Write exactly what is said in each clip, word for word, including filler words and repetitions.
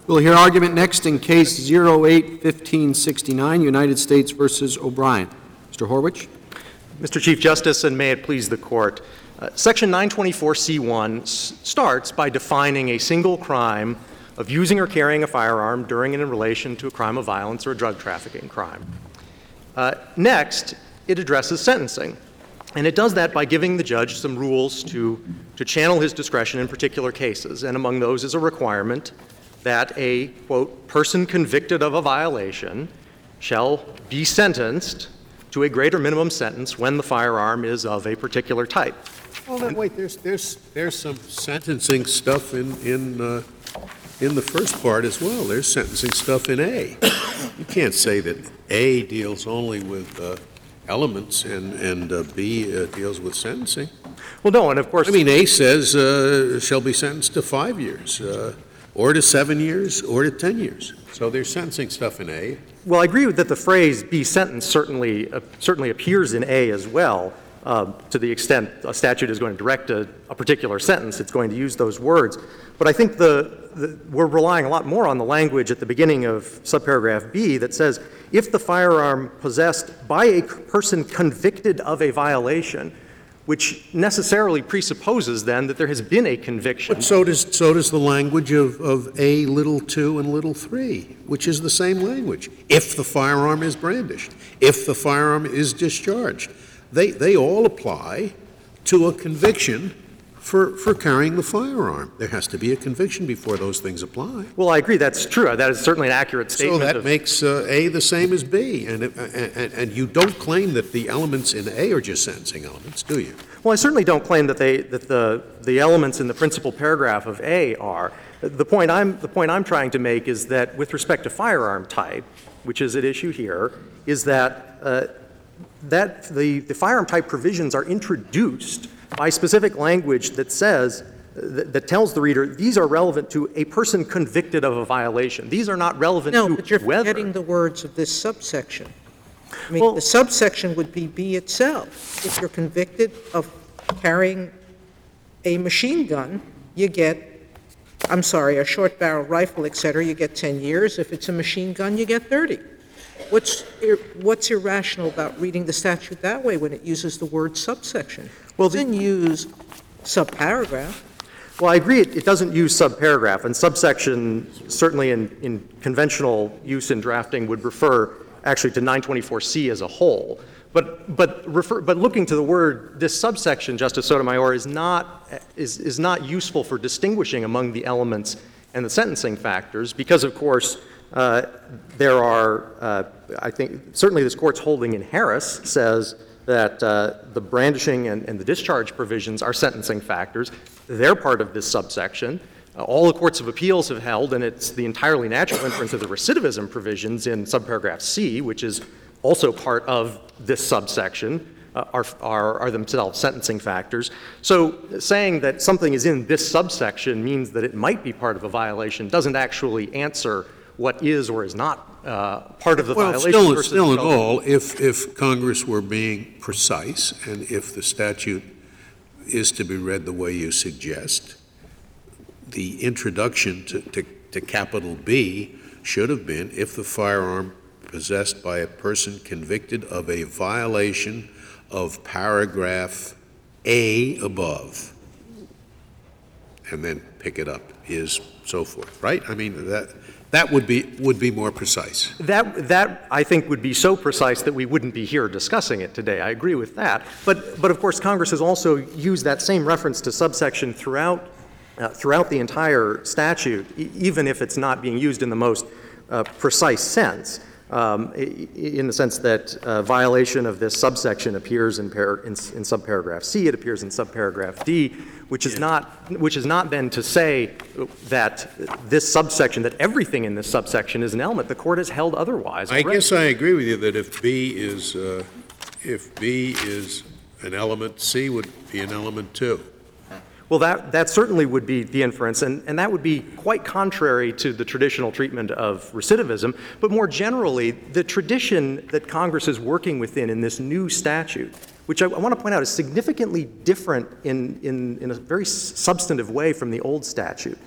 We'll hear argument next in Case zero eight fifteen sixty-nine, United States versus O'Brien. Mister Horwich. Mister Chief Justice, and may it please the Court, uh, Section nine twenty-four C one s- starts by defining a single crime of using or carrying a firearm during and in relation to a crime of violence or a drug trafficking crime. Uh, next, it addresses sentencing. And it does that by giving the judge some rules to, to channel his discretion in particular cases. And among those is a requirement that a, quote, person convicted of a violation shall be sentenced to a greater minimum sentence when the firearm is of a particular type. Oh, no, wait, there's, there's, there's some sentencing stuff in, in, uh, in the first part as well. There's sentencing stuff in A. You can't say that A deals only with uh, elements and, and uh, B uh, deals with sentencing. Well, no, and of course... I mean, A says uh, shall be sentenced to five years, uh, or to seven years, or to ten years. So there's sentencing stuff in A. Well, I agree that the phrase be sentenced certainly, uh, certainly appears in A as well. Uh, to the extent a statute is going to direct a, a particular sentence, it's going to use those words. But I think the, the, we're relying a lot more on the language at the beginning of subparagraph B that says, if the firearm possessed by a person convicted of a violation, which necessarily presupposes then that there has been a conviction. But so does, so does the language of, of A little two and little three, which is the same language. If the firearm is brandished, if the firearm is discharged. They, they all apply to a conviction for, for carrying the firearm. There has to be a conviction before those things apply. Well, I agree. That's true. That is certainly an accurate statement. So that of, makes uh, A the same as B. And, it, and, and you don't claim that the elements in A are just sentencing elements, do you? Well, I certainly don't claim that, they, that the, the elements in the principal paragraph of A are. The point, I'm, the point I'm trying to make is that with respect to firearm type, which is at issue here, is that uh, that the, the firearm type provisions are introduced by specific language that says, uh, that, that tells the reader, these are relevant to a person convicted of a violation. These are not relevant no, to No, but you're whether. forgetting the words of this subsection. I mean, Well, the subsection would be B itself. If you're convicted of carrying a machine gun, you get, I'm sorry, a short barrel rifle, et cetera, you get ten years. If it's a machine gun, you get thirty. What's, what's irrational about reading the statute that way when it uses the word subsection? Well, It doesn't use subparagraph. Well, I agree it, it doesn't use subparagraph, and subsection certainly in, in conventional use in drafting would refer actually to nine twenty-four C as a whole. But, but, refer, but looking to the word, this subsection, Justice Sotomayor, is not, is, is not useful for distinguishing among the elements and the sentencing factors because, of course, uh, there are, uh, I think, certainly this Court's holding in Harris says that uh, the brandishing and, and the discharge provisions are sentencing factors. They're part of this subsection. Uh, all the courts of appeals have held, and it's the entirely natural inference of the recidivism provisions in subparagraph C, which is also part of this subsection, uh, are, are, are themselves sentencing factors. So saying that something is in this subsection means that it might be part of a violation doesn't actually answer what is or is not uh, part of the well, violation. Still, versus still in the all, if, if Congress were being precise and if the statute is to be read the way you suggest, the introduction to, to, to capital B should have been if the firearm possessed by a person convicted of a violation of paragraph A above, and then pick it up, is so forth, right? I mean, that that would be would be more precise. That, that, I think, would be so precise that we wouldn't be here discussing it today. I agree with that. But, but of course, Congress has also used that same reference to subsection throughout, uh, throughout the entire statute, e- even if it's not being used in the most uh, precise sense. Um, in the sense that uh, violation of this subsection appears in, par- in, in subparagraph C, it appears in subparagraph D, which is not which is not then to say that this subsection, that everything in this subsection is an element. The Court has held otherwise. I guess I agree with you that if B is uh, if B is an element, C would be an element too. Well, that, that certainly would be the inference, and, and that would be quite contrary to the traditional treatment of recidivism. But more generally, the tradition that Congress is working within in this new statute, which I, I want to point out is significantly different in, in, in a very substantive way from the old statute.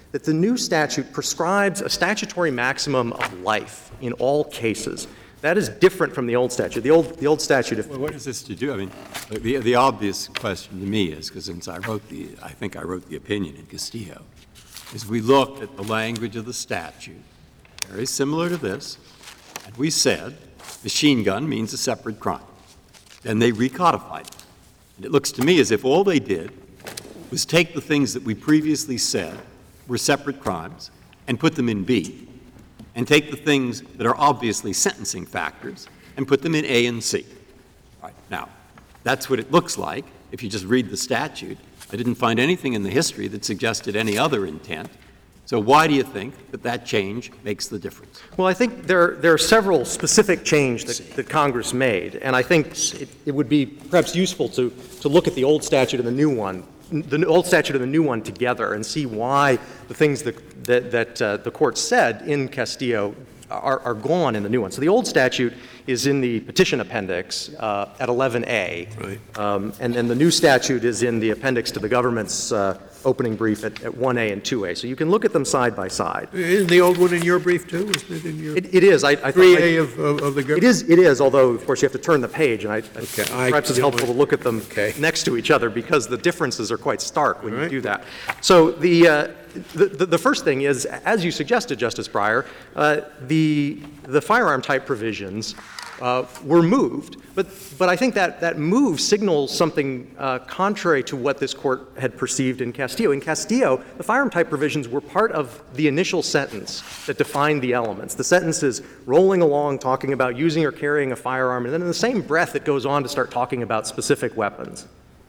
that the new statute prescribes a statutory maximum of life in all cases. That is different from the old statute. The old, the old statute, if Well, what is this to do? I mean, the, the obvious question to me is, because since I wrote the, I think I wrote the opinion in Castillo, is we looked at the language of the statute, very similar to this, and we said machine gun means a separate crime. Then they recodified it. And it looks to me as if all they did was take the things that we previously said were separate crimes and put them in B, and take the things that are obviously sentencing factors and put them in A and C. All right. Now, that's what it looks like if you just read the statute. I didn't find anything in the history that suggested any other intent. So why do you think that that change makes the difference? Well, I think there, there are several specific changes that, that Congress made, and I think it, it would be perhaps useful to, to look at the old statute and the new one, the old statute and the new one together, and see why the things that, that, that uh, the court said in Castillo are, are gone in the new one. So the old statute is in the petition appendix uh, at eleven A, Right. um, and then the new statute is in the appendix to the government's uh, opening brief at, at one A and two A. So you can look at them side by side. Isn't the old one in your brief, too? Isn't it in your It, it is. I, I three thought I- A of, of of the It government? is, it is, although, of course, you have to turn the page, and I, Okay, I- perhaps it's you know helpful what? to look at them Okay. next to each other, because the differences are quite stark when All you right. do that. So the, uh, the, the the first thing is, as you suggested, Justice Breyer, uh, the, the firearm-type provisions uh, were moved, but, but I think that, that move signals something uh, contrary to what this court had perceived in Castillo. In Castillo, the firearm-type provisions were part of the initial sentence that defined the elements. The sentence is rolling along, talking about using or carrying a firearm, and then in the same breath it goes on to start talking about specific weapons.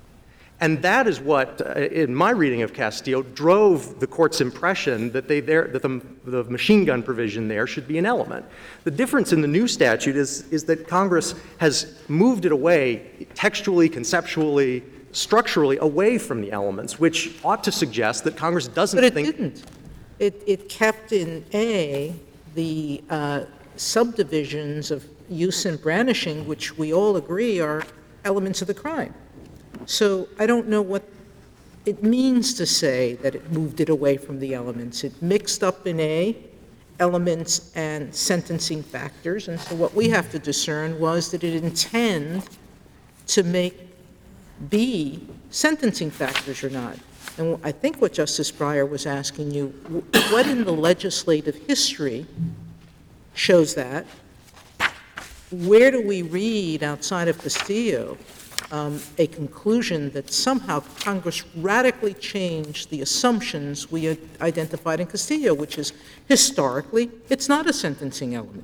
And that is what, uh, in my reading of Castillo, drove the court's impression that, they there, that the, the machine gun provision there should be an element. The difference in the new statute is, is that Congress has moved it away textually, conceptually, structurally away from the elements, which ought to suggest that Congress doesn't But it think— didn't. It, it kept in A the uh, subdivisions of use and brandishing, which we all agree are elements of the crime. So I don't know what it means to say that it moved it away from the elements. It mixed up in A elements and sentencing factors, and so what we have to discern was that it intend to make B sentencing factors or not. And I think what Justice Breyer was asking you, what in the legislative history shows that? Where do we read, outside of Castillo, um, a conclusion that somehow Congress radically changed the assumptions we had identified in Castillo, which is historically it's not a sentencing element?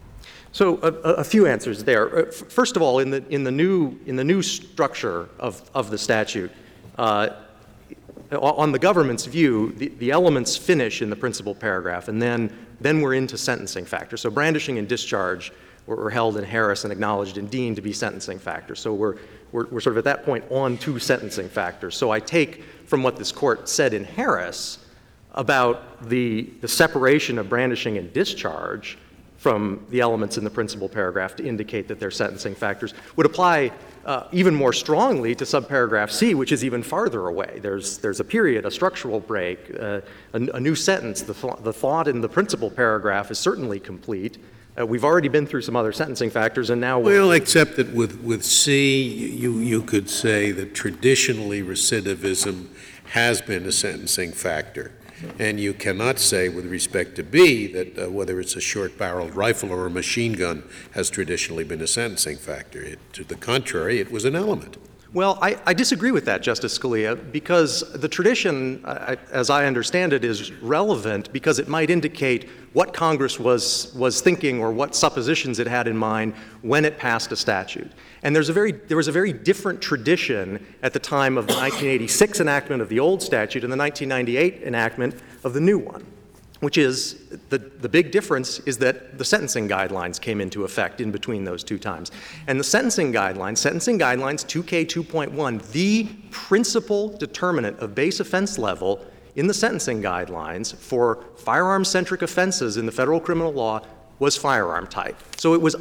So a, a few answers there. Uh, First of all, in the, in the, new, in the new structure of, of the statute, uh, on the government's view, the, the elements finish in the principal paragraph, and then, then we're into sentencing factors. So brandishing and discharge were, were held in Harris and acknowledged in Dean to be sentencing factors. So we're, we're, we're sort of at that point on to sentencing factors. So I take from what this court said in Harris about the, the separation of brandishing and discharge from the elements in the principal paragraph to indicate that they're sentencing factors would apply uh, even more strongly to subparagraph C, which is even farther away. There's, there's a period, a structural break, uh, a, a new sentence. The, th- the thought in the principal paragraph is certainly complete. Uh, we've already been through some other sentencing factors, and now we're— Well, except that with, with C, you, you could say that traditionally recidivism has been a sentencing factor. And you cannot say with respect to B that uh, whether it's a short-barreled rifle or a machine gun has traditionally been a sentencing factor. It, to the contrary, it was an element. Well, I, I disagree with that, Justice Scalia, because the tradition, I, as I understand it, is relevant because it might indicate what Congress was, was thinking or what suppositions it had in mind when it passed a statute. And there's a very, there was a very different tradition at the time of the nineteen eighty-six enactment of the old statute and the nineteen ninety-eight enactment of the new one, which is the, the big difference is that the sentencing guidelines came into effect in between those two times. And the sentencing guidelines, sentencing guidelines two K two point one, the principal determinant of base offense level in the sentencing guidelines for firearm-centric offenses in the federal criminal law was firearm type. So it was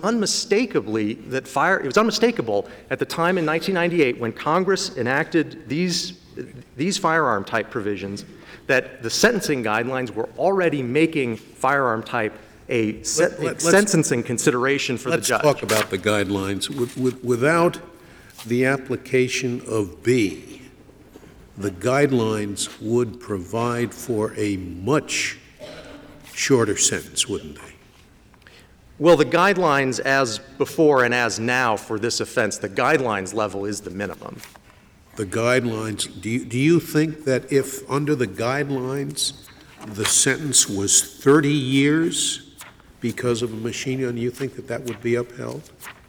unmistakably that fire, it was unmistakable at the time in nineteen ninety-eight when Congress enacted these these firearm type provisions, that the sentencing guidelines were already making firearm type a, se- Let- let- a sentencing consideration for the Let's judge. talk about the guidelines. With- with- Without the application of B, the guidelines would provide for a much shorter sentence, wouldn't they? Well, the guidelines as before and as now for this offense, the guidelines level is the minimum. The guidelines, do you, do you think that if, under the guidelines, the sentence was thirty years because of a machine gun, you think that that would be upheld?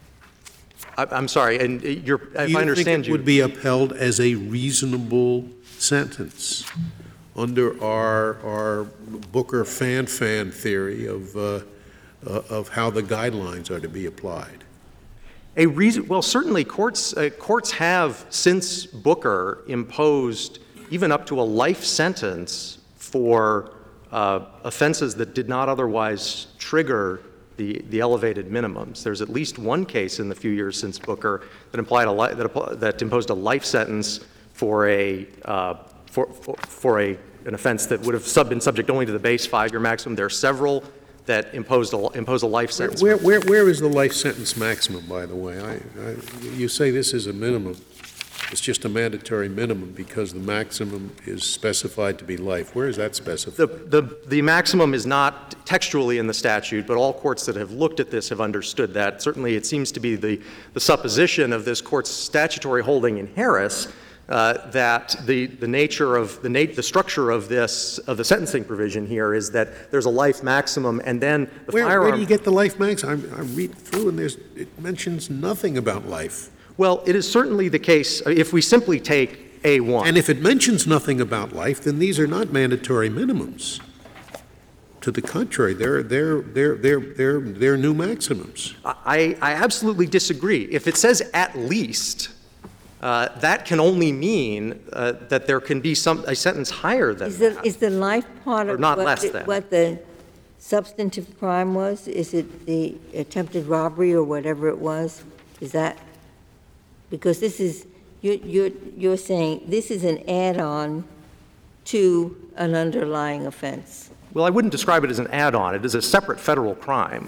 I, I'm sorry, and you're, if Do I you understand think it you. would be upheld as a reasonable sentence under our, our Booker fan-fan theory of, uh, uh, of how the guidelines are to be applied? A reason, well, certainly courts, uh, courts have, since Booker, imposed even up to a life sentence for uh, offenses that did not otherwise trigger the, the elevated minimums. There's at least one case in the few years since Booker that implied a li- that, appl- that imposed a life sentence for a uh, for, for, for a an offense that would have sub- been subject only to the base five-year maximum. There are several that imposed a, impose a life sentence. Where, where, where is the life sentence maximum, by the way? I, I, you say this is a minimum. It's just a mandatory minimum because the maximum is specified to be life. Where is that specified? The, the, the maximum is not textually in the statute, but all courts that have looked at this have understood that. Certainly it seems to be the, the supposition of this court's statutory holding in Harris uh, that the, the nature of, the, nat- the structure of this, of the sentencing provision here is that there's a life maximum and then the Where, firearm. where do you get the life maximum? I, I read through and there's, it mentions nothing about life. Well, it is certainly the case, uh, if we simply take A one. And if it mentions nothing about life, then these are not mandatory minimums. To the contrary, they're, they're, they're, they're, they're, they're new maximums. I, I absolutely disagree. If it says at least, uh, that can only mean uh, that there can be some, a sentence higher than Is the, that. is the life part Or of not what less the- than. what the substantive crime was? Is it the attempted robbery or whatever it was? Is that, because this is, you're, you're, you're saying this is an add-on to an underlying offense. Well, I wouldn't describe it as an add-on. It is a separate federal crime.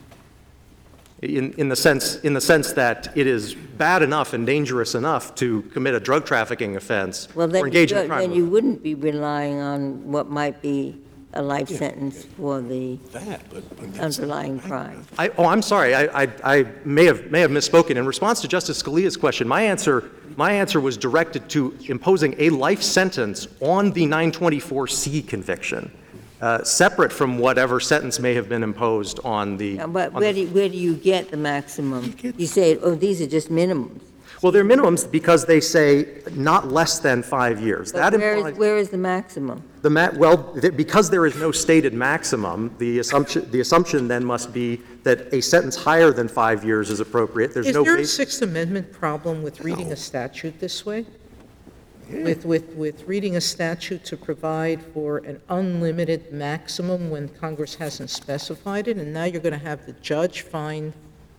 In, in the sense, in the sense that it is bad enough and dangerous enough to commit a drug trafficking offense Well, or then, engage in a you- crime. then you wouldn't be relying on what might be a life sentence for the That, but, but that's- underlying crime. I, oh, I'm sorry. I, I, I may have may have misspoken. In response to Justice Scalia's question, my answer my answer was directed to imposing a life sentence on the nine twenty-four C conviction, uh, separate from whatever sentence may have been imposed on the. Now, But on where the- do, where do you get the maximum? You say, oh, these are just minimums. well, they're minimums because they say not less than five years. But that where implies is, where is the maximum? the ma- well, th- because there is no stated maximum, the assumption the assumption then must be that a sentence higher than five years is appropriate. There's Is no there a base- Sixth Amendment problem with reading a statute this way? With, with, with reading a statute to provide for an unlimited maximum when Congress hasn't specified it, and now you're going to have the judge find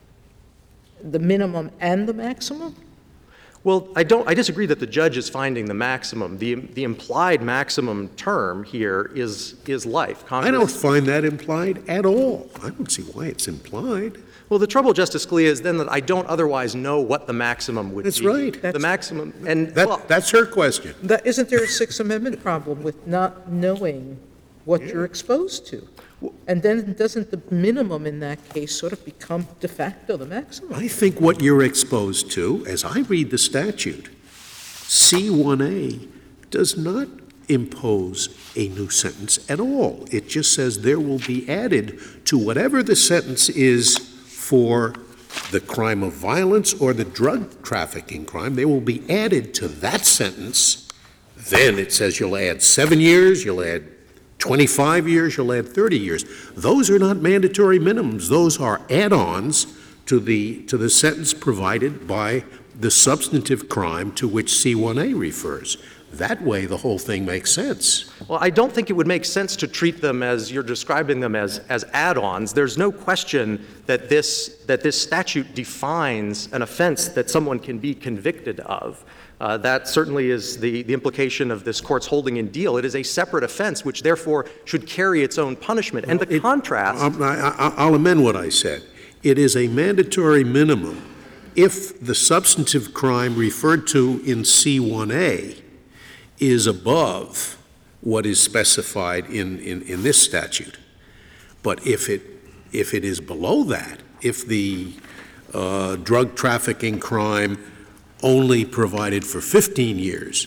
the minimum and the maximum? Well, I don't, I disagree that the judge is finding the maximum. The, the implied maximum term here is, is life. I don't Congress- find that implied at all. I don't see why it's implied. Well, the trouble, Justice Scalia, is then that I don't otherwise know what the maximum would That's be. right. The That's- maximum, and, well, That, that's her question. That, isn't there a Sixth Amendment problem with not knowing what you're exposed to? And then doesn't the minimum in that case sort of become de facto the maximum? I think what you're exposed to, as I read the statute, C one A does not impose a new sentence at all. It just says there will be added to whatever the sentence is for the crime of violence or the drug trafficking crime, they will be added to that sentence. Then it says you'll add seven years, you'll add twenty-five years, you'll add thirty years. Those are not mandatory minimums. Those are add-ons to the, to the sentence provided by the substantive crime to which C one A refers. That way, the whole thing makes sense. Well, I don't think it would make sense to treat them as you're describing them as, as add-ons. There's no question that this, that this statute defines an offense that someone can be convicted of. Uh, that certainly is the, the implication of this court's holding in Deal. It is a separate offense, which therefore should carry its own punishment. And the It- contrast... I'll, I- I'll amend what I said. It is a mandatory minimum if the substantive crime referred to in C one A is above what is specified in, in, in this statute. But if it, if it is below that, if the uh, drug trafficking crime only provided for fifteen years,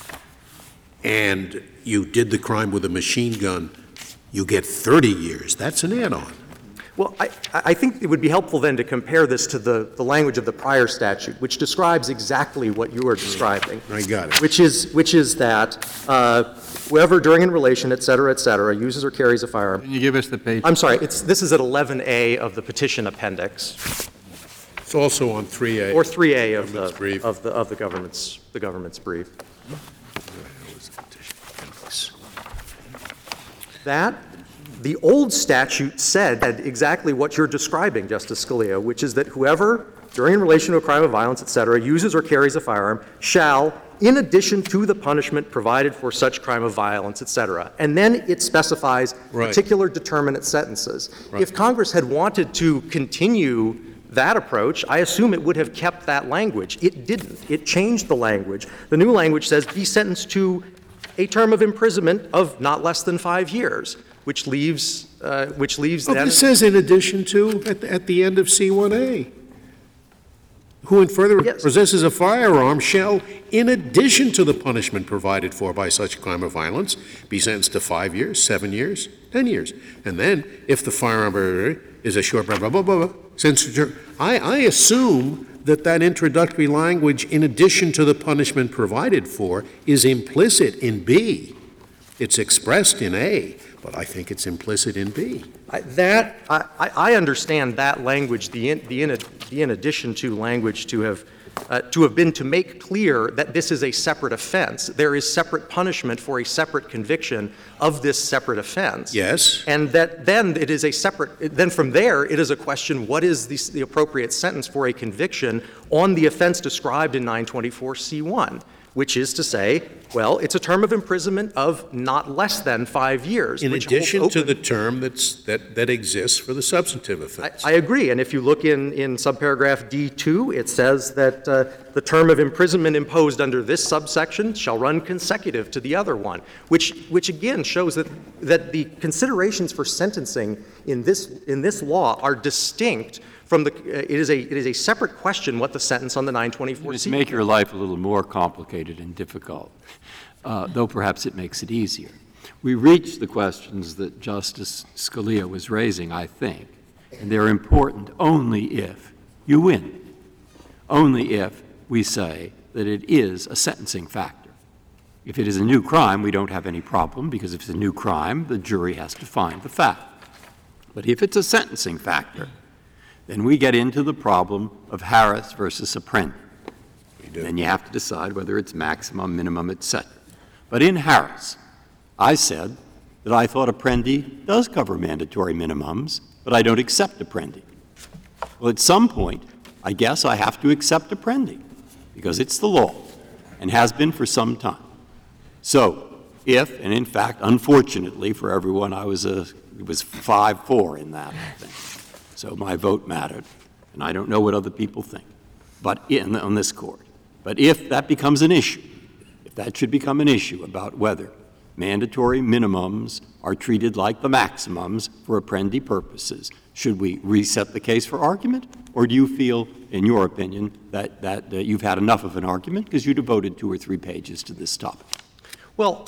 and you did the crime with a machine gun, you get thirty years. That's an add-on. Well, I, I think it would be helpful then to compare this to the, the language of the prior statute, which describes exactly what you are describing. I got it. Which is, which is that uh, whoever during in relation, et cetera, et cetera, uses or carries a firearm. Can you give us the page? I'm sorry, it's, this is at eleven A of the petition appendix, It's also on three A. or three A of Government's the, brief. of the, of the government's, the government's brief. That, the old statute said exactly what you're describing, Justice Scalia, which is that whoever, during in relation to a crime of violence, et cetera, uses or carries a firearm shall, in addition to the punishment provided for such crime of violence, et cetera. And then it specifies Right. particular determinate sentences. Right. If Congress had wanted to continue that approach, I assume it would have kept that language. It didn't. It changed the language. The new language says be sentenced to a term of imprisonment of not less than five years, which leaves, uh, which leaves Well, then. this says in addition to, at, the- at the end of C one A. Who in further Yes. possesses a firearm shall, in addition to the punishment provided for by such crime of violence, be sentenced to five years, seven years, ten years. And then, if the firearm is a short, blah, blah, blah, blah, blah, since, I, I assume that that introductory language, in addition to the punishment provided for, is implicit in B. It's expressed in A, but I think it's implicit in B. I- That, I, I I understand that language, the in, the in, the in addition to language to have, uh, to have been to make clear that this is a separate offense. There is separate punishment for a separate conviction of this separate offense. Yes? And that then it is a separate, then from there, it is a question, what is the, the appropriate sentence for a conviction on the offense described in nine twenty-four C one? Which is to say, well, it's a term of imprisonment of not less than five years. In which holds addition to open- the term that's, that, that exists for the substantive I, offense. I agree, and if you look in, in subparagraph D two, it says that uh, the term of imprisonment imposed under this subsection shall run consecutive to the other one, which, which again shows that, that the considerations for sentencing in this, in this law are distinct from the, uh, it is a, it is a separate question what the sentence on the nine twenty-four Just C. make your life a little more complicated and difficult, uh, though perhaps it makes it easier. We reach the questions that Justice Scalia was raising, I think, and they're important only if you win, only if we say that it is a sentencing factor. If it is a new crime, we don't have any problem, because if it's a new crime, the jury has to find the fact. But if it's a sentencing factor, then we get into the problem of Harris versus Apprendi. Then you have to decide whether it's maximum, minimum, et cetera. But in Harris, I said that I thought Apprendi does cover mandatory minimums, but I don't accept Apprendi. Well, at some point, I guess I have to accept Apprendi, because it's the law and has been for some time. So if, and in fact, unfortunately for everyone, I was a, it was five four in that, I think. So my vote mattered, and I don't know what other people think, but in, on this court. But if that becomes an issue, if that should become an issue about whether mandatory minimums are treated like the maximums for Apprendi purposes, should we reset the case for argument? Or do you feel, in your opinion, that, that uh, you've had enough of an argument because you devoted two or three pages to this topic? Well,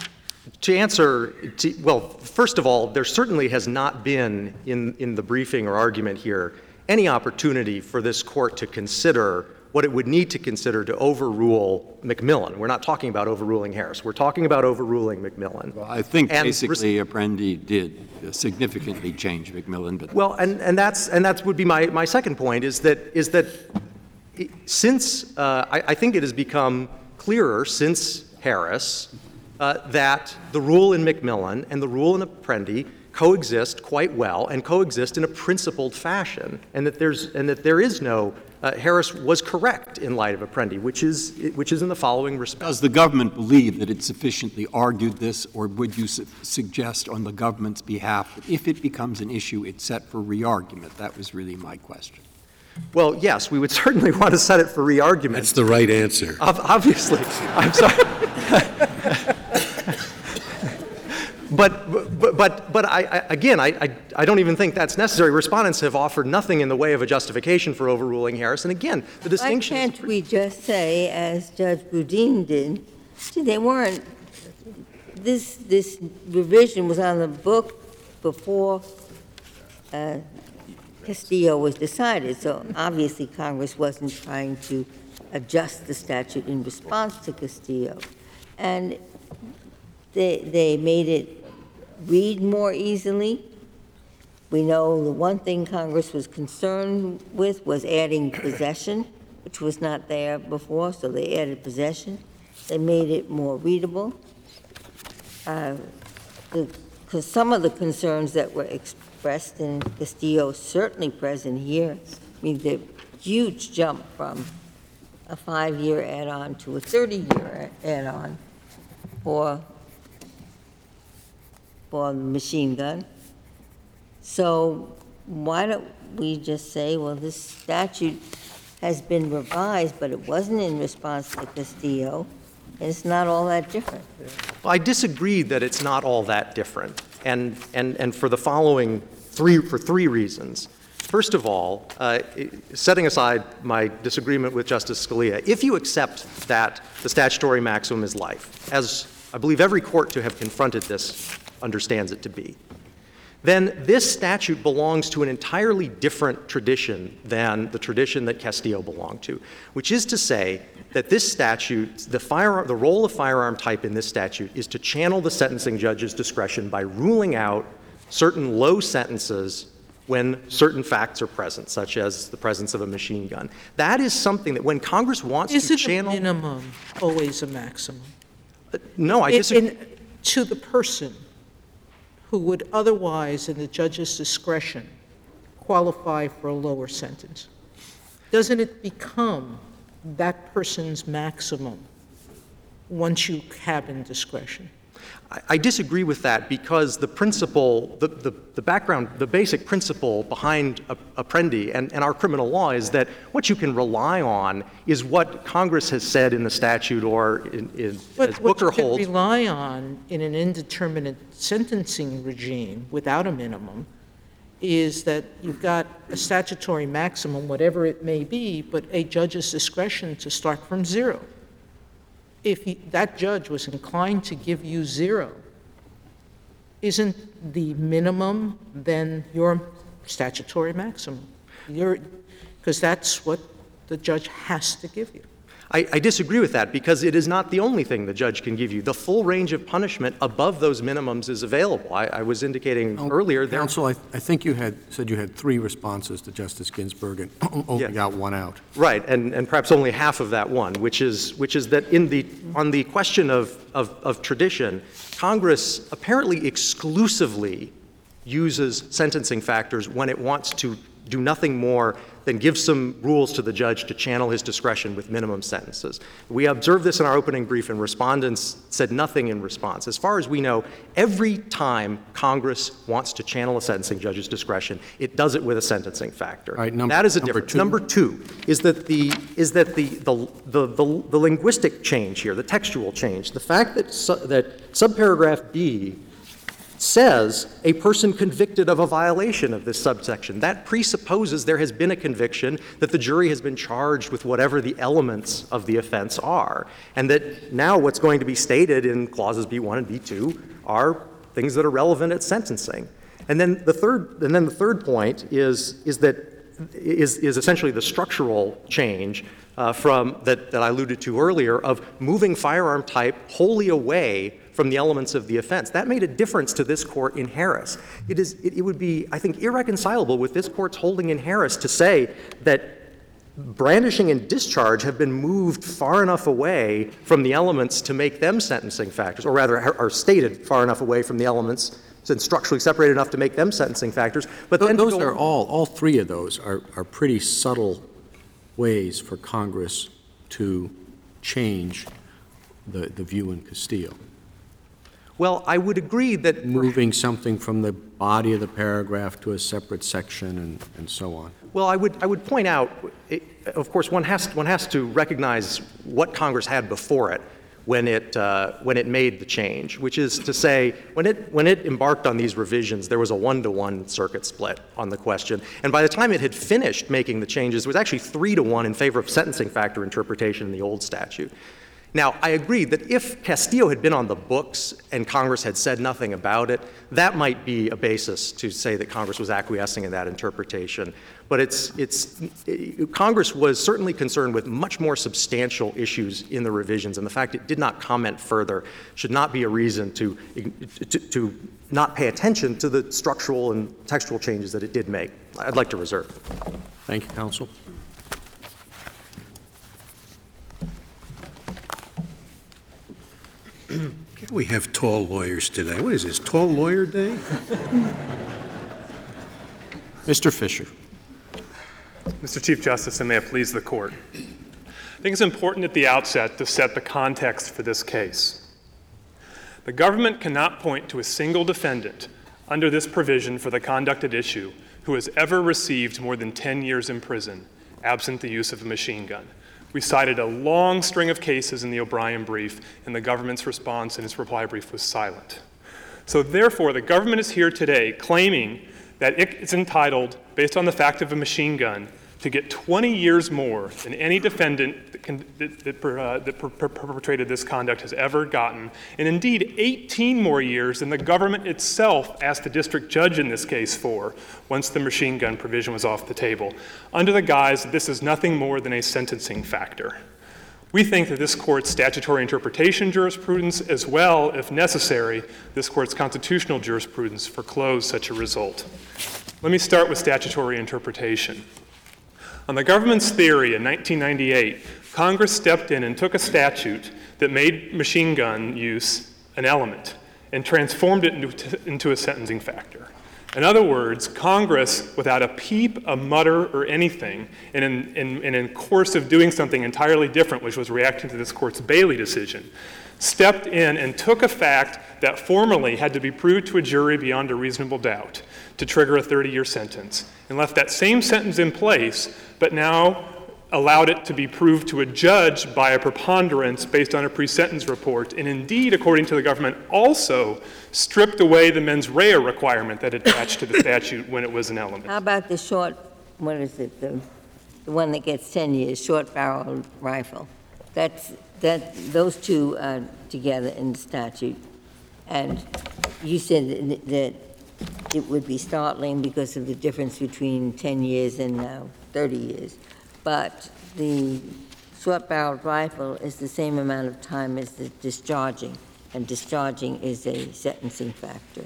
to answer, to, well, first of all, there certainly has not been in, in the briefing or argument here any opportunity for this court to consider what it would need to consider to overrule McMillan. We're not talking about overruling Harris. We're talking about overruling McMillan. Well, I think And basically Apprendi did uh, significantly change McMillan, but Well, and, and that's and that would be my, my second point is that is that it, since uh, I, I think it has become clearer since Harris uh, that the rule in McMillan and the rule in Apprendi coexist quite well and coexist in a principled fashion, and that there's and that there is no uh, Harris was correct in light of Apprendi, which is which is in the following respect. Does the government believe that it sufficiently argued this, or would you su- suggest on the government's behalf that if it becomes an issue, it's set for re-argument? That was really my question. Well, yes, we would certainly want to set it for re-argument. That's the right answer. Ob- Obviously. I'm sorry. But, but, but, but I, I, again, I, I, I don't even think that's necessary. Respondents have offered nothing in the way of a justification for overruling Harris. And again, the distinction Why is can't we just say, as Judge Boudin did, see, they weren't, this, this revision was on the book before uh, Castillo was decided, so obviously Congress wasn't trying to adjust the statute in response to Castillo. And they, they made it read more easily. We know the one thing Congress was concerned with was adding possession, which was not there before, so they added possession. They made it more readable. Uh, because some of the concerns that were expressed in Castillo certainly present here. I mean, the huge jump from a five-year add-on to a thirty-year add-on for for the machine gun. So why don't we just say, well, this statute has been revised, but it wasn't in response to Castillo, and it's not all that different. Well, I disagree that it's not all that different, and, and, and for the following three, for three reasons. First of all, uh, setting aside my disagreement with Justice Scalia, if you accept that the statutory maximum is life, as I believe every court to have confronted this understands it to be, then this statute belongs to an entirely different tradition than the tradition that Castillo belonged to, which is to say that this statute, the, firearm, the role of firearm type in this statute is to channel the sentencing judge's discretion by ruling out certain low sentences when certain facts are present, such as the presence of a machine gun. That is something that when Congress wants Is to it channel— a minimum, always a maximum? Uh, no, I In- disagree. in- To the person who would otherwise, in the judge's discretion, qualify for a lower sentence, doesn't it become that person's maximum once you have in discretion? I, I disagree with that because the principle, the, the, the background, the basic principle behind a, Apprendi and, and our criminal law is that what you can rely on is what Congress has said in the statute or in, in, But as what Booker you can holds. rely on in an indeterminate sentencing regime without a minimum is that you've got a statutory maximum, whatever it may be, but a judge's discretion to start from zero. If he, that judge was inclined to give you zero, isn't the minimum then your statutory maximum? Because that's what the judge has to give you. I, I disagree with that because it is not the only thing the judge can give you. The full range of punishment above those minimums is available. I, I was indicating Oh, earlier there. Counsel, I, I think you had said you had three responses to Justice Ginsburg and only Yeah. got one out. Right, and, and perhaps only half of that one, which is which is that in the on the question of, of, of tradition, Congress apparently exclusively uses sentencing factors when it wants to do nothing more than give some rules to the judge to channel his discretion with minimum sentences. We observed this in our opening brief, and respondents said nothing in response. As far as we know, every time Congress wants to channel a sentencing judge's discretion, it does it with a sentencing factor. All right, number- that is a number difference. two. Number two is that the is that the the, the the the linguistic change here, the textual change, the fact that su- that subparagraph B says a person convicted of a violation of this subsection. That presupposes there has been a conviction, that the jury has been charged with whatever the elements of the offense are, and that now what's going to be stated in clauses B one and B two are things that are relevant at sentencing. And then the third, and then the third point is is that is is essentially the structural change uh, from that that I alluded to earlier of moving firearm type wholly away from the elements of the offense. That made a difference to this court in Harris. It is, it, it would be, I think, irreconcilable with this court's holding in Harris to say that brandishing and discharge have been moved far enough away from the elements to make them sentencing factors, or rather are, are stated far enough away from the elements and structurally separated enough to make them sentencing factors. But Th- then to Those go- are all, all three of those are, are pretty subtle ways for Congress to change the, the view in Castillo. Well, I would agree that Moving something from the body of the paragraph to a separate section and, and so on. Well, I would, I would point out, it, of course, one has, one has to recognize what Congress had before it when it, uh, when it made the change, which is to say, when it, when it embarked on these revisions, there was a one-to-one circuit split on the question. And by the time it had finished making the changes, it was actually three to one in favor of sentencing factor interpretation in the old statute. Now, I agree that if Castillo had been on the books and Congress had said nothing about it, that might be a basis to say that Congress was acquiescing in that interpretation. But it's, it's, it, Congress was certainly concerned with much more substantial issues in the revisions, and the fact it did not comment further should not be a reason to, to, to not pay attention to the structural and textual changes that it did make. I'd like to reserve. Thank you, counsel. We have tall lawyers today. What is this, tall lawyer day? Mister Fisher. Mister Chief Justice, and may it please the Court. I think it's important at the outset to set the context for this case. The government cannot point to a single defendant under this provision for the conduct at issue who has ever received more than ten years in prison, absent the use of a machine gun. We cited a long string of cases in the O'Brien brief, and the government's response in its reply brief was silent. So therefore, the government is here today claiming that it's entitled, based on the fact of a machine gun, to get twenty years more than any defendant that, can, that, that, uh, that per, per, perpetrated this conduct has ever gotten, and indeed eighteen more years than the government itself asked the district judge in this case for once the machine gun provision was off the table, under the guise that this is nothing more than a sentencing factor. We think that this court's statutory interpretation jurisprudence, as well, if necessary, this court's constitutional jurisprudence foreclose such a result. Let me start with statutory interpretation. On the government's theory in nineteen ninety-eight, Congress stepped in and took a statute that made machine gun use an element and transformed it into, into a sentencing factor. In other words, Congress, without a peep, a mutter, or anything, and in, in, and in course of doing something entirely different, which was reacting to this court's Bailey decision, stepped in and took a fact that formerly had to be proved to a jury beyond a reasonable doubt to trigger a thirty-year sentence, and left that same sentence in place, but now allowed it to be proved to a judge by a preponderance based on a pre-sentence report, and indeed, according to the government, also stripped away the mens rea requirement that attached to the statute when it was an element. How about the short, what is it, the, the one that gets ten years, short barrel rifle? That's, that, those two are together in the statute. And you said that, that it would be startling because of the difference between ten years and now thirty years. But the short-barreled rifle is the same amount of time as the discharging, and discharging is a sentencing factor.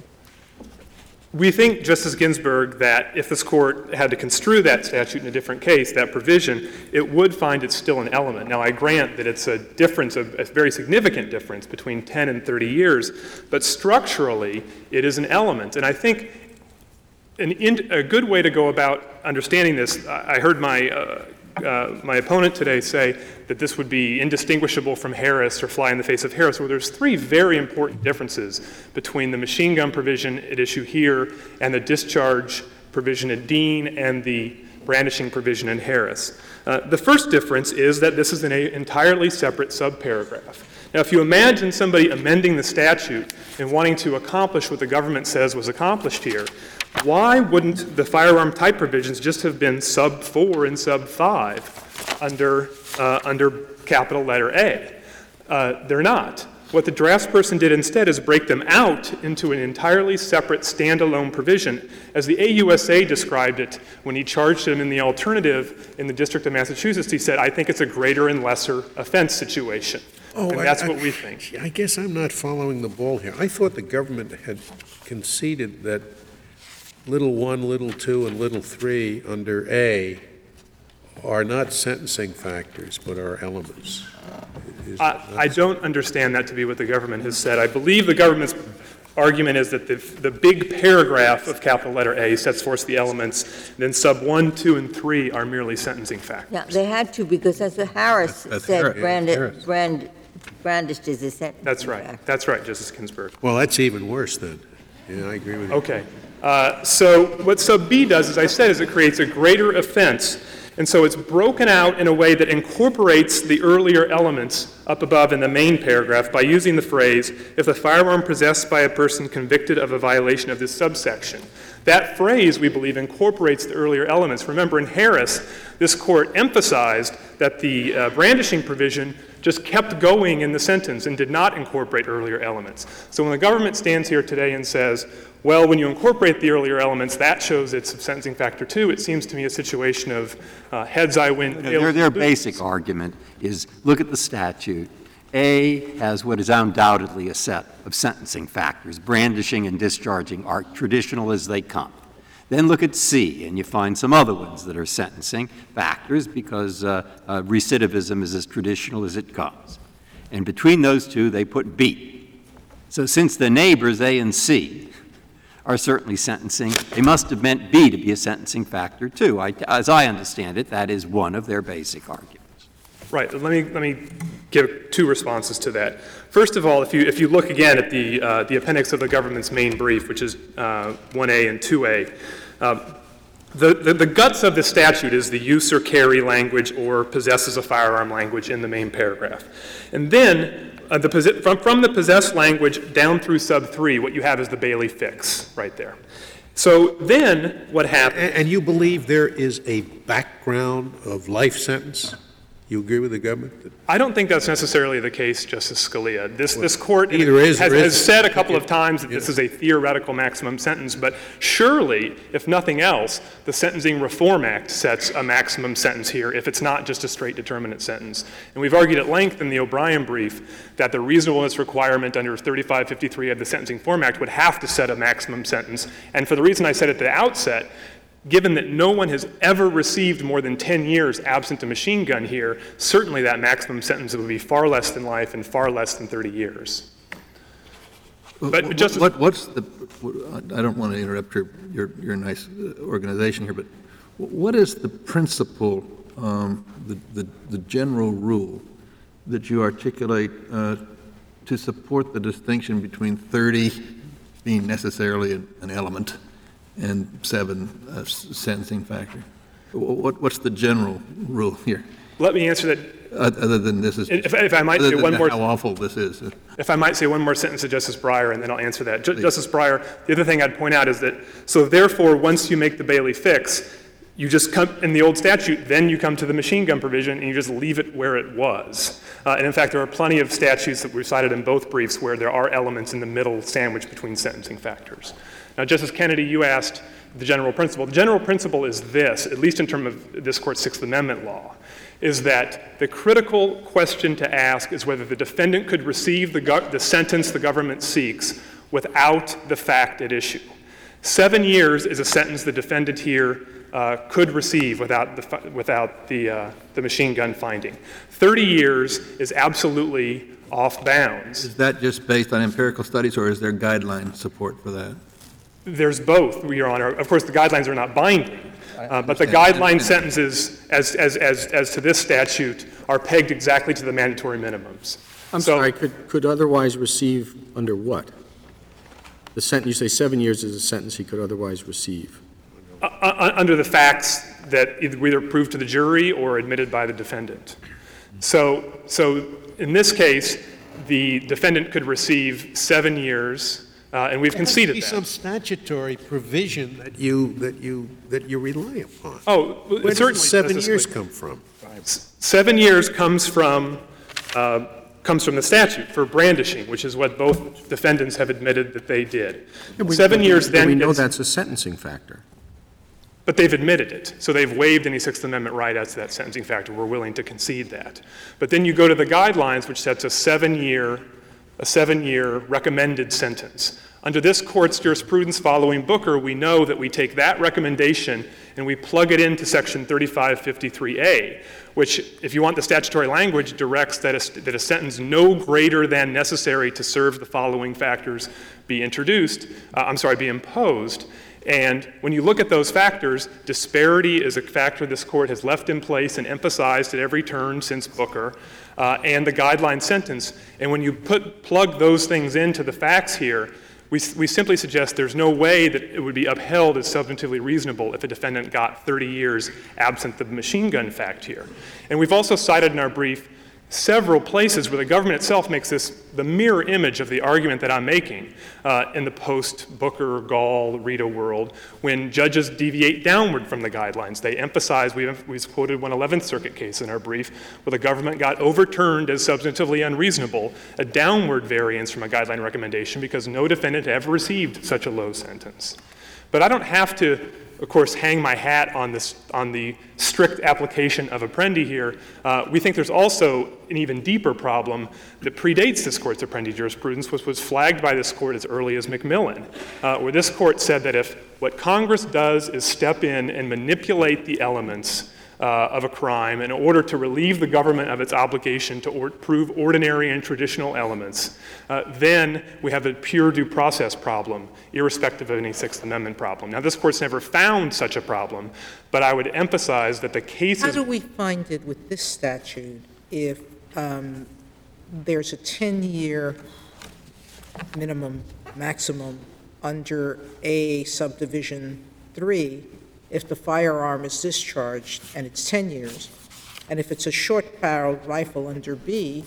We think, Justice Ginsburg, that if this court had to construe that statute in a different case, that provision, it would find it's still an element. Now, I grant that it's a difference, of, a very significant difference between ten and thirty years, but structurally, it is an element. And I think an in, a good way to go about understanding this, I heard my uh, Uh, my opponent today say that this would be indistinguishable from Harris or fly in the face of Harris. Well, there's three very important differences between the machine gun provision at issue here and the discharge provision at Dean and the brandishing provision in Harris. Uh, the first difference is that this is an a, entirely separate subparagraph. Now, if you imagine somebody amending the statute and wanting to accomplish what the government says was accomplished here, why wouldn't the firearm type provisions just have been sub four and sub five under, uh, under capital letter A? Uh, they're not. What the draftsperson did instead is break them out into an entirely separate standalone provision. As the A U S A described it when he charged him in the alternative in the District of Massachusetts, he said, I think it's a greater and lesser offense situation. Oh, and I- that's I- what we think. I guess I'm not following the ball here. I thought the government had conceded that little one, little two, and little three under A are not sentencing factors, but are elements. Is I, I don't understand that to be what the government has said. I believe the government's argument is that the, the big paragraph of capital letter A sets forth the elements, then sub one, two, and three are merely sentencing factors. Yeah, they had to, because that's what Harris That's- that's said, Harris. branded, Harris. brand, brandished as a sentence. That's right. That's right, Justice Ginsburg. Well, that's even worse then. Yeah, I agree with you. Okay. Uh, so what sub B does, as I said, is it creates a greater offense. And so it's broken out in a way that incorporates the earlier elements up above in the main paragraph by using the phrase, if the firearm possessed by a person convicted of a violation of this subsection. That phrase, we believe, incorporates the earlier elements. Remember, in Harris, this court emphasized that the uh, brandishing provision just kept going in the sentence and did not incorporate earlier elements. So when the government stands here today and says, well, when you incorporate the earlier elements, that shows it's a sentencing factor too, it seems to me a situation of uh, heads I win. Their, their basic argument is, look at the statute. A has what is undoubtedly a set of sentencing factors. Brandishing and discharging are traditional as they come. Then look at C, and you find some other ones that are sentencing factors because uh, uh, recidivism is as traditional as it comes. And between those two, they put B. So since the neighbors, A and C, are certainly sentencing, they must have meant B to be a sentencing factor, too. I, as I understand it, that is one of their basic arguments. Right. Let me let me give two responses to that. First of all, if you if you look again at the uh, the appendix of the government's main brief, which is uh, one A and two A, uh, the, the the guts of the statute is the use or carry language or possesses a firearm language in the main paragraph, and then uh, the posi- from from the possess language down through sub three, what you have is the Bailey fix right there. So then what happens? And, and you believe there is a background of life sentence? You agree with the government? that- I don't think that's necessarily the case, Justice Scalia. This, this court either is has, or has isn't. said a couple of times that this is a theoretical maximum sentence, but surely, if nothing else, the Sentencing Reform Act sets a maximum sentence here if it's not just a straight determinate sentence. And we've argued at length in the O'Brien brief that the reasonableness requirement under thirty-five fifty-three of the Sentencing Reform Act would have to set a maximum sentence. And for the reason I said at the outset, given that no one has ever received more than ten years absent a machine gun here, certainly that maximum sentence would be far less than life and far less than thirty years. But What- Justice, what- What's the, I don't want to interrupt your, your, your nice uh, organization here, but what is the principle, um, the, the, the general rule that you articulate uh, to support the distinction between thirty being necessarily an an element and seven uh, s- sentencing factor? Wh- What, what's the general rule here, let me answer that. oth- other than this is, If, if I might other say than one more, how awful this is? if I might say one more sentence to Justice Breyer, and then I'll answer that. Ju- Justice Breyer, the other thing I'd point out is that, so therefore, once you make the Bailey fix, you just come, in the old statute, then you come to the machine gun provision and you just leave it where it was. Uh, and in fact, there are plenty of statutes that we've cited in both briefs where there are elements in the middle sandwich between sentencing factors. Now, Justice Kennedy, you asked the general principle. The general principle is this, at least in terms of this court's Sixth Amendment law, is that the critical question to ask is whether the defendant could receive the, go- the sentence the government seeks without the fact at issue. Seven years is a sentence the defendant here uh, could receive without the, fi- without the, uh, the machine gun finding. thirty years is absolutely off bounds. Is that just based on empirical studies, or is there guideline support for that? There's both, Your Honor. Of course, the guidelines are not binding, uh, but the understand. guideline sentences, as, as, as, as to this statute, are pegged exactly to the mandatory minimums. I'm So- sorry, could, could otherwise receive under what? The sentence, you say seven years is a sentence he could otherwise receive. Uh, uh, under the facts that either either proved to the jury or admitted by the defendant. So, so in this case, the defendant could receive seven years, uh, and we've conceded There must be some that. statutory provision that you, that you, that you rely upon. Oh, Where does certainly. seven Justice years Scalia. come from? Seven years comes from, uh, comes from the statute for brandishing, which is what both defendants have admitted that they did. Seven years then We know is- that's a sentencing factor. But they've admitted it, so they've waived any Sixth Amendment right as to that sentencing factor. We're willing to concede that. But then you go to the guidelines, which sets a seven-year, a seven-year recommended sentence. Under this court's jurisprudence following Booker, we know that we take that recommendation and we plug it into Section thirty-five fifty-three A, which, if you want the statutory language, directs that a, that a sentence no greater than necessary to serve the following factors be introduced, uh, I'm sorry, be imposed. And when you look at those factors, disparity is a factor this court has left in place and emphasized at every turn since Booker, uh, and the guideline sentence. And when you put plug those things into the facts here, we, we simply suggest there's no way that it would be upheld as substantively reasonable if a defendant got thirty years absent the machine gun fact here. And we've also cited in our brief several places where the government itself makes this the mirror image of the argument that I'm making uh, in the post-Booker, Gall, Rita world, when judges deviate downward from the guidelines. They emphasize, we've, we've quoted one eleventh Circuit case in our brief, where the government got overturned as substantively unreasonable, a downward variance from a guideline recommendation because no defendant ever received such a low sentence. But I don't have to, of course, hang my hat on this on the strict application of Apprendi here. Uh, we think there's also an even deeper problem that predates this court's Apprendi jurisprudence, which was flagged by this court as early as McMillan, uh, where this court said that if what Congress does is step in and manipulate the elements Uh, of a crime in order to relieve the government of its obligation to or- prove ordinary and traditional elements, uh, then we have a pure due process problem, irrespective of any Sixth Amendment problem. Now, this court's never found such a problem, but I would emphasize that the cases— How do we find it with this statute if um, there's a ten-year minimum, maximum under A subdivision three, if the firearm is discharged and it's ten years, and if it's a short-barreled rifle under B,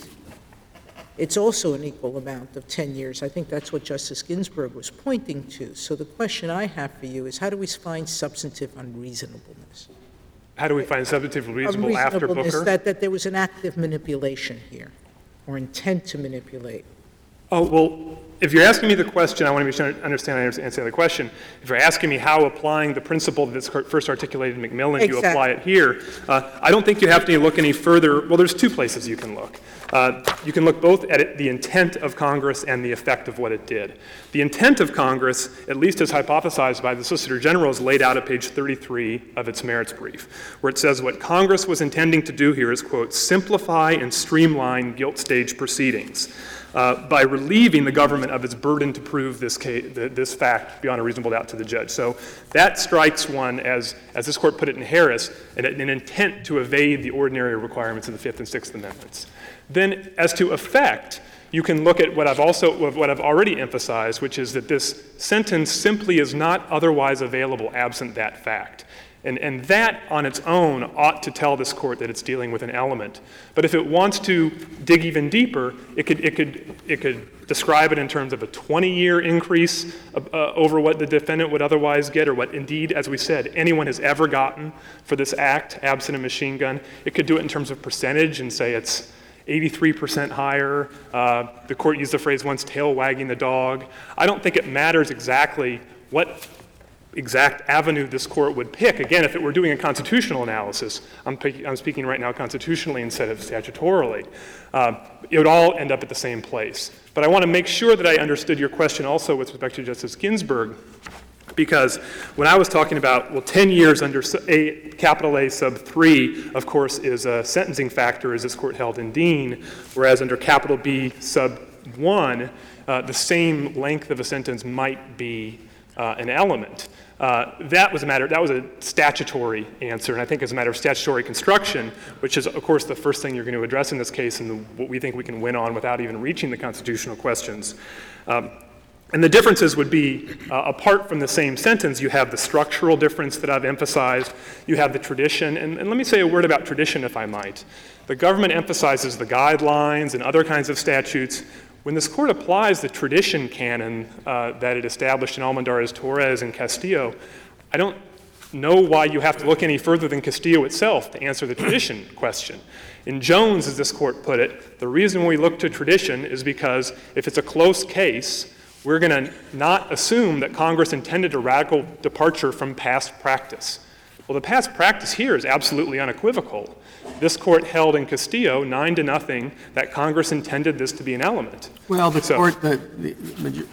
it's also an equal amount of ten years. I think that's what Justice Ginsburg was pointing to. So the question I have for you is, how do we find substantive unreasonableness? How do we find substantive reasonable after Unreasonableness, Booker? that, that there was an active manipulation here, or intent to manipulate. Oh, well, if you're asking me the question, I want to be sure I understand I understand the question. If you're asking me how applying the principle that this court first articulated in McMillan, you apply it here, uh, I don't think you have to look any further. Well, there's two places you can look. Uh, you can look both at it, the intent of Congress and the effect of what it did. The intent of Congress, at least as hypothesized by the Solicitor General, is laid out at page thirty-three of its merits brief, where it says what Congress was intending to do here is, quote, simplify and streamline guilt stage proceedings uh, by relieving the government of its burden to prove this case, this fact beyond a reasonable doubt to the judge. So that strikes one as, as this court put it in Harris, an, an intent to evade the ordinary requirements of the Fifth and Sixth Amendments. Then, as to effect, you can look at what I've also what I've already emphasized, which is that this sentence simply is not otherwise available absent that fact. And, and that on its own ought to tell this court that it's dealing with an element. But if it wants to dig even deeper, it could it could it could describe it in terms of a twenty-year increase uh, over what the defendant would otherwise get, or what indeed, as we said, anyone has ever gotten for this act, absent a machine gun. It could do it in terms of percentage and say it's eighty-three percent higher. Uh, the court used the phrase once, tail wagging the dog. I don't think it matters exactly what exact avenue this court would pick. Again, if it were doing a constitutional analysis, I'm, pick, I'm speaking right now constitutionally instead of statutorily, uh, it would all end up at the same place. But I want to make sure that I understood your question also with respect to Justice Ginsburg, because when I was talking about, well, ten years under a, capital A sub three, of course, is a sentencing factor, as this court held in Dean, whereas under capital B sub one, uh, the same length of a sentence might be uh, an element. Uh, that was a matter, that was a statutory answer, and I think as a matter of statutory construction, which is, of course, the first thing you're going to address in this case and the, what we think we can win on without even reaching the constitutional questions. Um, And the differences would be, uh, apart from the same sentence, you have the structural difference that I've emphasized, you have the tradition, and, and let me say a word about tradition, if I might. The government emphasizes the guidelines and other kinds of statutes. When this court applies the tradition canon uh, that it established in Almendarez-Torres and Castillo, I don't know why you have to look any further than Castillo itself to answer the tradition question. In Jones, as this court put it, the reason we look to tradition is because if it's a close case, we're going to not assume that Congress intended a radical departure from past practice. Well, the past practice here is absolutely unequivocal. This court held in Castillo, nine to nothing, that Congress intended this to be an element. Well, the So- court, the, the, the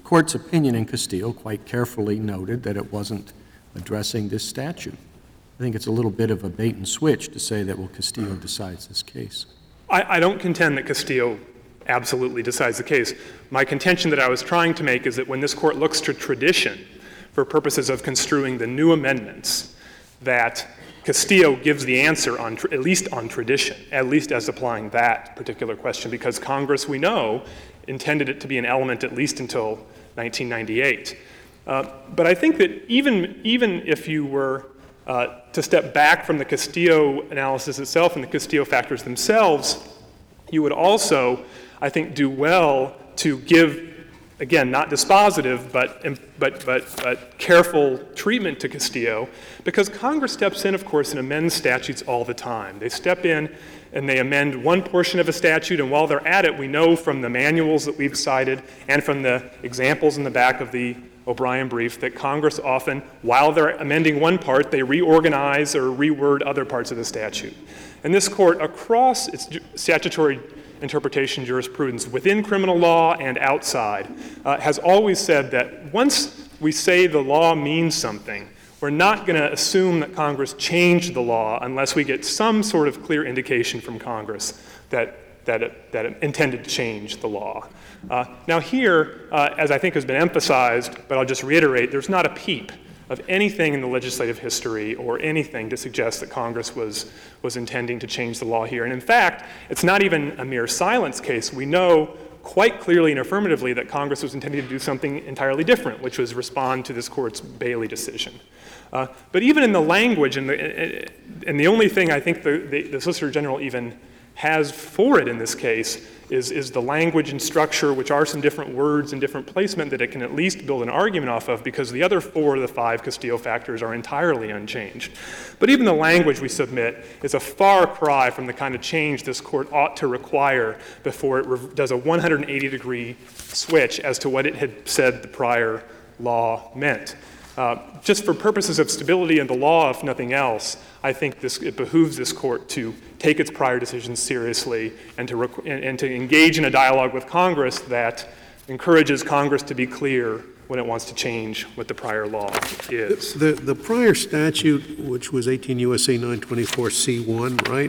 court's opinion in Castillo quite carefully noted that it wasn't addressing this statute. I think it's a little bit of a bait and switch to say that, well, Castillo decides this case. I, I don't contend that Castillo absolutely decides the case. My contention that I was trying to make is that when this court looks to tradition for purposes of construing the new amendments, that Castillo gives the answer on, at least on tradition, at least as applying that particular question, because Congress, we know, intended it to be an element at least until nineteen ninety-eight. Uh, but I think that even, even if you were uh, to step back from the Castillo analysis itself and the Castillo factors themselves, you would also, I think, do well to give, again, not dispositive, but, but, but, but careful treatment to Castillo, because Congress steps in, of course, and amends statutes all the time. They step in and they amend one portion of a statute, and while they're at it, we know from the manuals that we've cited and from the examples in the back of the O'Brien brief that Congress often, while they're amending one part, they reorganize or reword other parts of the statute. And this court, across its statutory interpretation jurisprudence within criminal law and outside, uh, has always said that once we say the law means something, we're not going to assume that Congress changed the law unless we get some sort of clear indication from Congress that, that, it, that it intended to change the law. Uh, now here, uh, as I think has been emphasized, but I'll just reiterate, there's not a peep of anything in the legislative history or anything to suggest that Congress was, was intending to change the law here. And in fact, it's not even a mere silence case. We know quite clearly and affirmatively that Congress was intending to do something entirely different, which was respond to this court's Bailey decision. Uh, but even in the language, and the, and the only thing I think the, the, the Solicitor General even has for it in this case is, is the language and structure, which are some different words and different placement that it can at least build an argument off of, because the other four of the five Castillo factors are entirely unchanged. But even the language we submit is a far cry from the kind of change this court ought to require before it re- does a one hundred eighty degree switch as to what it had said the prior law meant. Uh, just for purposes of stability in the law, if nothing else, I think this, it behooves this court to take its prior decisions seriously and to, rec- and, and to engage in a dialogue with Congress that encourages Congress to be clear when it wants to change what the prior law is. The, the prior statute, which was eighteen U S C nine twenty-four C one, right,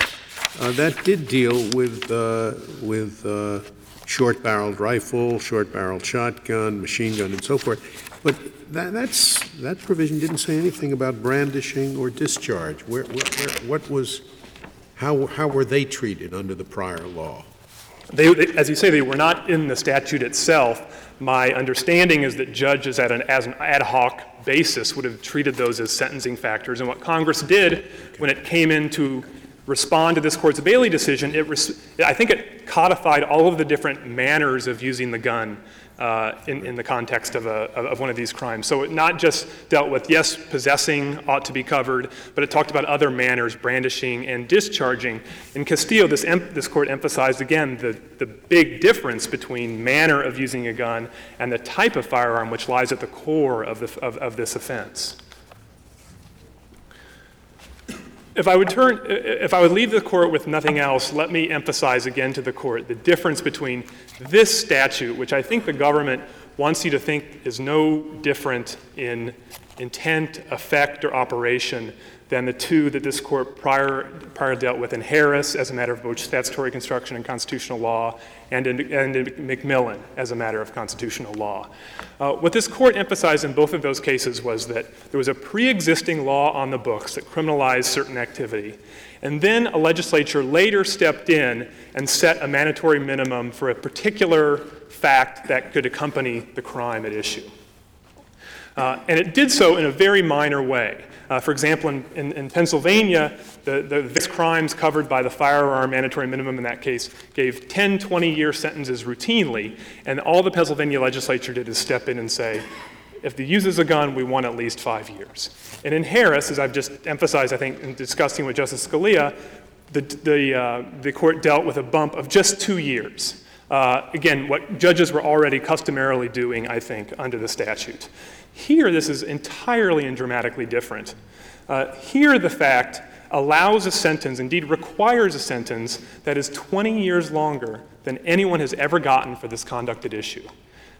uh, that did deal with, uh, with uh, short-barreled rifle, short-barreled shotgun, machine gun, and so forth. But that, that's, that provision didn't say anything about brandishing or discharge. Where, where, where, what was, how, how were they treated under the prior law? They, they, as you say, they were not in the statute itself. My understanding is that judges at an, as an ad hoc basis would have treated those as sentencing factors. And what Congress did when it came in to respond to this court's Bailey decision, it res- I think it codified all of the different manners of using the gun uh, in, in the context of, a, of one of these crimes. So it not just dealt with, yes, possessing ought to be covered, but it talked about other manners, brandishing and discharging. In Castillo, this, em- this court emphasized, again, the, the big difference between manner of using a gun and the type of firearm which lies at the core of, the, of, of this offense. If I would turn, if I would leave the court with nothing else, let me emphasize again to the court the difference between this statute, which I think the government wants you to think is no different in intent, effect, or operation than the two that this court prior, prior dealt with in Harris as a matter of both statutory construction and constitutional law, and in, and in McMillan as a matter of constitutional law. Uh, what this court emphasized in both of those cases was that there was a pre-existing law on the books that criminalized certain activity, and then a legislature later stepped in and set a mandatory minimum for a particular fact that could accompany the crime at issue. Uh, and it did so in a very minor way. Uh, for example, in, in, in Pennsylvania, the, the various crimes covered by the firearm mandatory minimum in that case gave ten, twenty-year sentences routinely, and all the Pennsylvania legislature did is step in and say, if he uses a gun, we want at least five years. And in Harris, as I've just emphasized, I think, in discussing with Justice Scalia, the, the, uh, the court dealt with a bump of just two years. Uh, again, what judges were already customarily doing, I think, under the statute. Here, this is entirely and dramatically different. Uh, here, the fact allows a sentence, indeed requires a sentence, that is twenty years longer than anyone has ever gotten for this conduct at issue.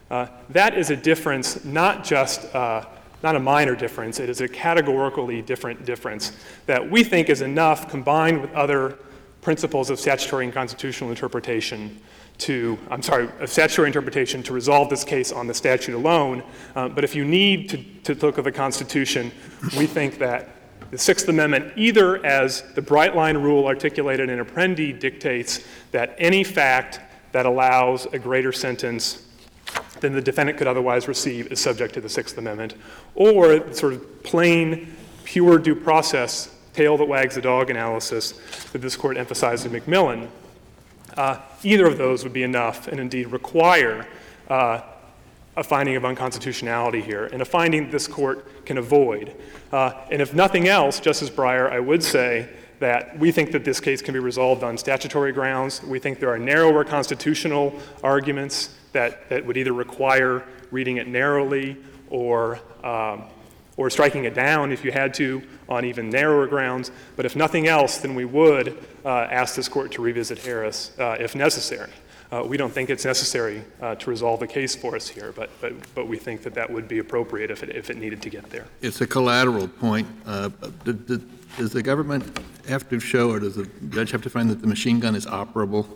Uh, that is a difference, not just uh, not a minor difference, it is a categorically different difference that we think is enough, combined with other principles of statutory and constitutional interpretation to, I'm sorry, of statutory interpretation to resolve this case on the statute alone. Uh, but if you need to, to look at the Constitution, we think that the Sixth Amendment, either as the bright line rule articulated in Apprendi dictates that any fact that allows a greater sentence than the defendant could otherwise receive is subject to the Sixth Amendment, or sort of plain, pure due process, tail that wags the dog analysis that this court emphasized in McMillan. Uh, either of those would be enough and indeed require uh, a finding of unconstitutionality here, and a finding this court can avoid. Uh, and if nothing else, Justice Breyer, I would say that we think that this case can be resolved on statutory grounds. We think there are narrower constitutional arguments that, that would either require reading it narrowly or, um, or striking it down if you had to on even narrower grounds. But if nothing else, then we would uh, ask this court to revisit Harris uh, if necessary. Uh, we don't think it's necessary uh, to resolve the case for us here, but, but, but we think that that would be appropriate if it, if it needed to get there. It's a collateral point. Uh, did, did, does the government have to show, or does the judge have to find that the machine gun is operable?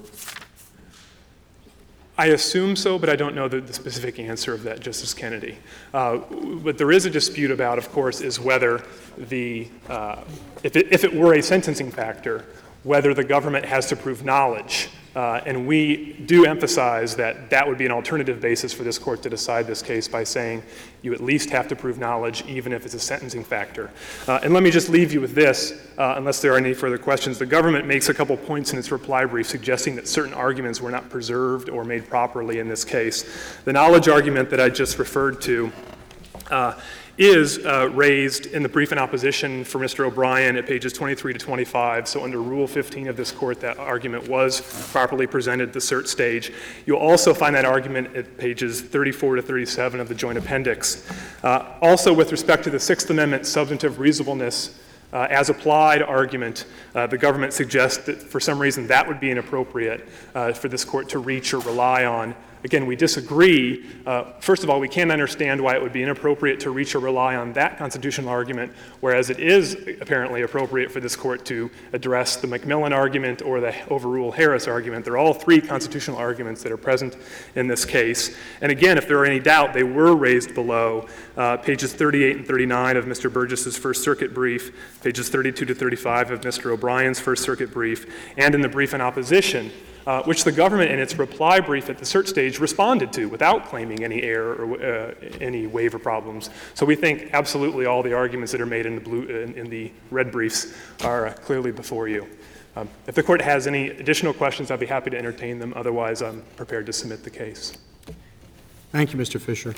I assume so, but I don't know the, the specific answer of that, Justice Kennedy. Uh, what there is a dispute about, of course, is whether the, uh, if, it, if it were a sentencing factor, whether the government has to prove knowledge. Uh, and we do emphasize that that would be an alternative basis for this court to decide this case by saying you at least have to prove knowledge even if it's a sentencing factor. Uh, and let me just leave you with this, uh, unless there are any further questions. The government makes a couple points in its reply brief suggesting that certain arguments were not preserved or made properly in this case. The knowledge argument that I just referred to uh, is uh, raised in the brief in opposition for Mister O'Brien at pages twenty-three to twenty-five. So under Rule fifteen of this court, that argument was properly presented at the cert stage. You'll also find that argument at pages thirty-four to thirty-seven of the joint appendix. Uh, also, with respect to the Sixth Amendment substantive reasonableness Uh, as applied argument, uh, the government suggests that for some reason that would be inappropriate uh, for this court to reach or rely on. Again, we disagree. Uh, first of all, we can't understand why it would be inappropriate to reach or rely on that constitutional argument, whereas it is apparently appropriate for this court to address the McMillan argument or the overrule Harris argument. They're all three constitutional arguments that are present in this case. And again, if there are any doubt, they were raised below uh, pages thirty-eight and thirty-nine of Mister Burgess's First Circuit brief, pages thirty-two to thirty-five of Mister O'Brien's First Circuit brief, and in the brief in opposition, uh, which the government in its reply brief at the cert stage responded to without claiming any error or uh, any waiver problems. So we think absolutely all the arguments that are made in the, blue, in, in the red briefs are uh, clearly before you. Um, if the court has any additional questions, I'd be happy to entertain them. Otherwise, I'm prepared to submit the case. Thank you, Mister Fisher.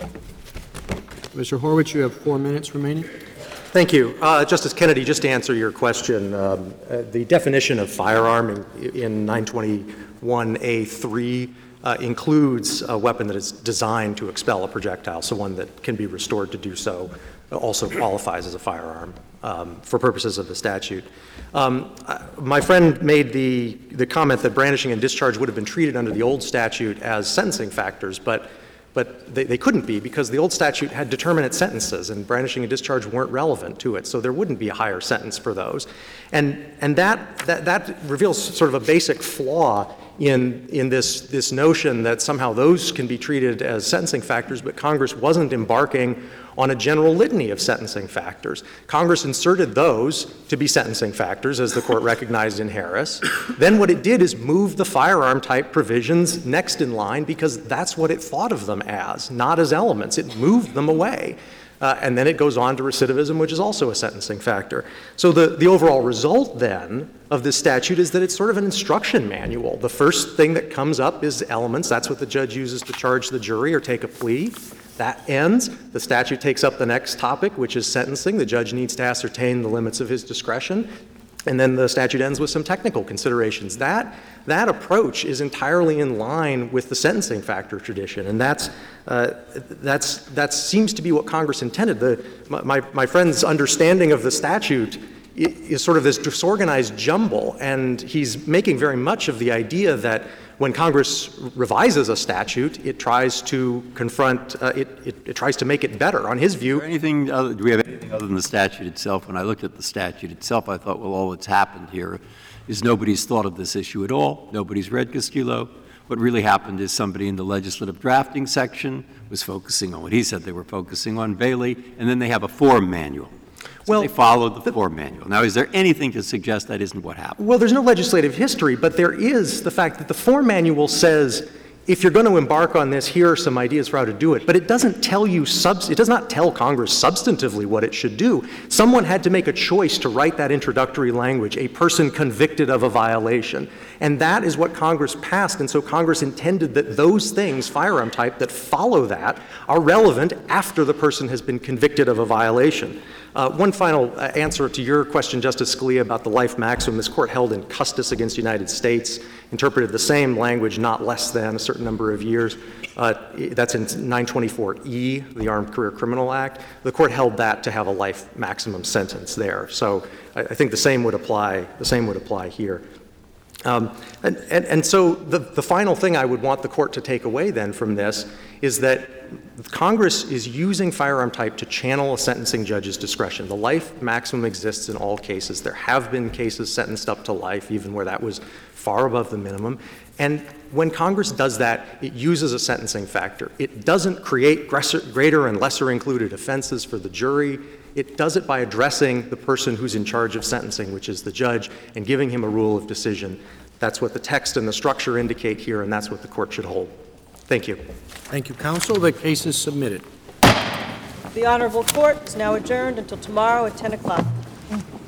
Mister Horwitz, you have four minutes remaining. Thank you. Uh, Justice Kennedy, just to answer your question, um, uh, the definition of firearm in, in nine twenty-one A three uh, includes a weapon that is designed to expel a projectile, so one that can be restored to do so also qualifies as a firearm um, for purposes of the statute. Um, uh, my friend made the, the comment that brandishing and discharge would have been treated under the old statute as sentencing factors, but But they, they couldn't be because the old statute had determinate sentences and brandishing and discharge weren't relevant to it, so there wouldn't be a higher sentence for those. And, and that, that, that reveals sort of a basic flaw in, in this, this notion that somehow those can be treated as sentencing factors, but Congress wasn't embarking on a general litany of sentencing factors. Congress inserted those to be sentencing factors, as the court recognized in Harris. Then what it did is move the firearm type provisions next in line because that's what it thought of them as, not as elements. It moved them away. Uh, and then it goes on to recidivism, which is also a sentencing factor. So the, the overall result then of this statute is that it's sort of an instruction manual. The first thing that comes up is elements. That's what the judge uses to charge the jury or take a plea. That ends. The statute takes up the next topic, which is sentencing. The judge needs to ascertain the limits of his discretion. And then the statute ends with some technical considerations. That, that approach is entirely in line with the sentencing factor tradition, and that's, uh, that's, that seems to be what Congress intended. The, my, my friend's understanding of the statute is sort of this disorganized jumble, and he's making very much of the idea that when Congress revises a statute, it tries to confront, uh, it, it, it tries to make it better. On his view, Is there anything other, do we have anything other than the statute itself? When I looked at the statute itself, I thought, well, all that's happened here is nobody's thought of this issue at all. Nobody's read Castillo. What really happened is somebody in the legislative drafting section was focusing on what he said they were focusing on, Bailey, and then they have a form manual. So Well, they followed the, the form manual. Now, is there anything to suggest that isn't what happened? well, there's no legislative history, but there is the fact that the form manual says, if you're going to embark on this, here are some ideas for how to do it. But it doesn't tell you, subs- it does not tell Congress substantively what it should do. Someone had to make a choice to write that introductory language, a person convicted of a violation. And that is what Congress passed. And so Congress intended that those things, firearm type, that follow that are relevant after the person has been convicted of a violation. Uh, one final uh, answer to your question, Justice Scalia, about the life maximum. This court held in Custis against the United States, interpreted the same language, not less than a certain number of years. Uh, that's in nine twenty-four E, the Armed Career Criminal Act. The court held that to have a life maximum sentence there. So I, I think the same would apply. The same would apply here. Um, and, and, and so the, the final thing I would want the court to take away then from this is that Congress is using firearm type to channel a sentencing judge's discretion. The life maximum exists in all cases. There have been cases sentenced up to life, even where that was far above the minimum. And when Congress does that, it uses a sentencing factor. It doesn't create greater and lesser included offenses for the jury. It does it by addressing the person who's in charge of sentencing, which is the judge, and giving him a rule of decision. That's what the text and the structure indicate here, and that's what the court should hold. Thank you. Thank you, counsel. The case is submitted. The Honorable Court is now adjourned until tomorrow at ten o'clock.